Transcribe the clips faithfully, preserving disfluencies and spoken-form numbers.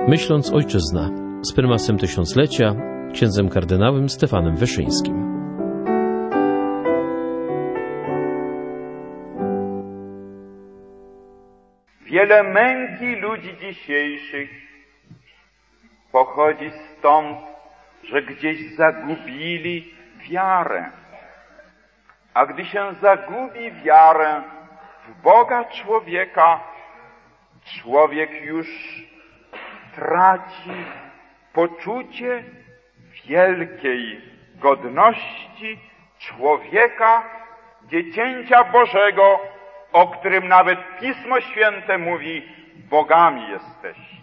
Myśląc Ojczyzna z prymasem tysiąclecia, księdzem kardynałem Stefanem Wyszyńskim. Wiele męki ludzi dzisiejszych pochodzi stąd, że gdzieś zagubili wiarę. A gdy się zagubi wiarę w Boga człowieka, człowiek już traci poczucie wielkiej godności człowieka, dziecięcia Bożego, o którym nawet Pismo Święte mówi: bogami jesteście.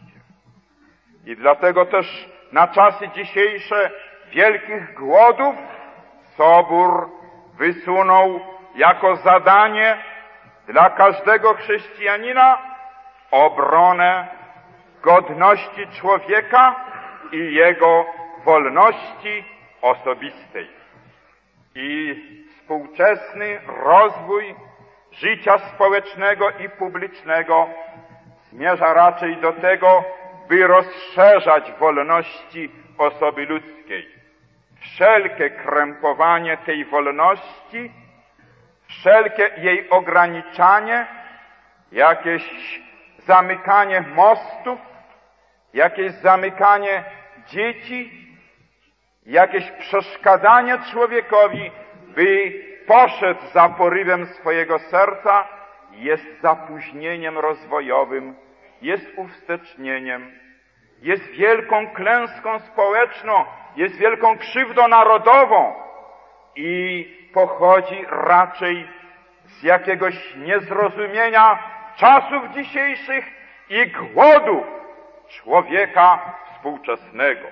I dlatego też na czasy dzisiejsze wielkich głodów Sobór wysunął jako zadanie dla każdego chrześcijanina obronę godności człowieka i jego wolności osobistej. I współczesny rozwój życia społecznego i publicznego zmierza raczej do tego, by rozszerzać wolności osoby ludzkiej. Wszelkie krępowanie tej wolności, wszelkie jej ograniczanie, jakieś zamykanie mostów, jakieś zamykanie dzieci, jakieś przeszkadzanie człowiekowi, by poszedł za porywem swojego serca, jest zapóźnieniem rozwojowym, jest uwstecznieniem, jest wielką klęską społeczną, jest wielką krzywdą narodową i pochodzi raczej z jakiegoś niezrozumienia czasów dzisiejszych i głodu człowieka współczesnego.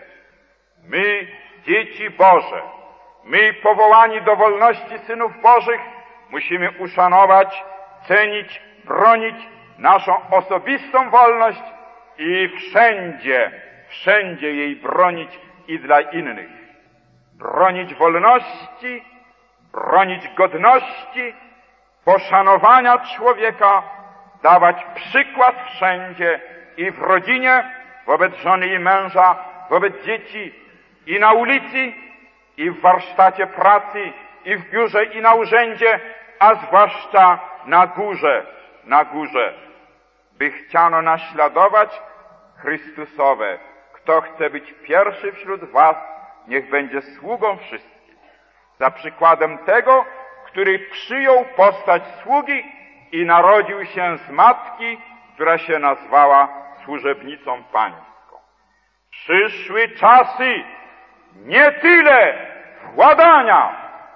My, dzieci Boże, my powołani do wolności synów Bożych, musimy uszanować, cenić, bronić naszą osobistą wolność i wszędzie, wszędzie jej bronić i dla innych. Bronić wolności, bronić godności, poszanowania człowieka, dawać przykład wszędzie i w rodzinie, wobec żony i męża, wobec dzieci i na ulicy, i w warsztacie pracy, i w biurze, i na urzędzie, a zwłaszcza na górze, na górze, by chciano naśladować Chrystusowe. Kto chce być pierwszy wśród was, niech będzie sługą wszystkich. Za przykładem tego, który przyjął postać sługi i narodził się z matki, która się nazwała służebnicą pańską. Przyszły czasy nie tyle władania,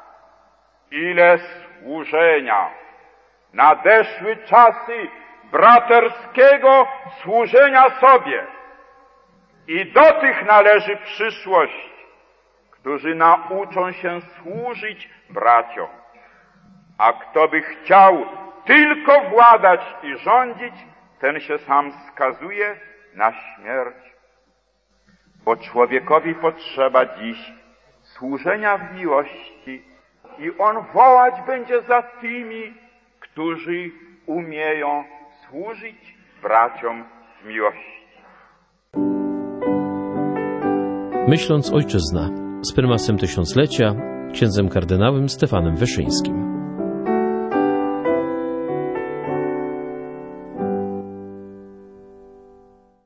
ile służenia. Nadeszły czasy braterskiego służenia sobie. I do tych należy przyszłość, którzy nauczą się służyć braciom. A kto by chciał tylko władać i rządzić, ten się sam skazuje na śmierć. Bo człowiekowi potrzeba dziś służenia w miłości i on wołać będzie za tymi, którzy umieją służyć braciom w miłości. Myśląc Ojczyzna z prymasem tysiąclecia, księdzem kardynałem Stefanem Wyszyńskim.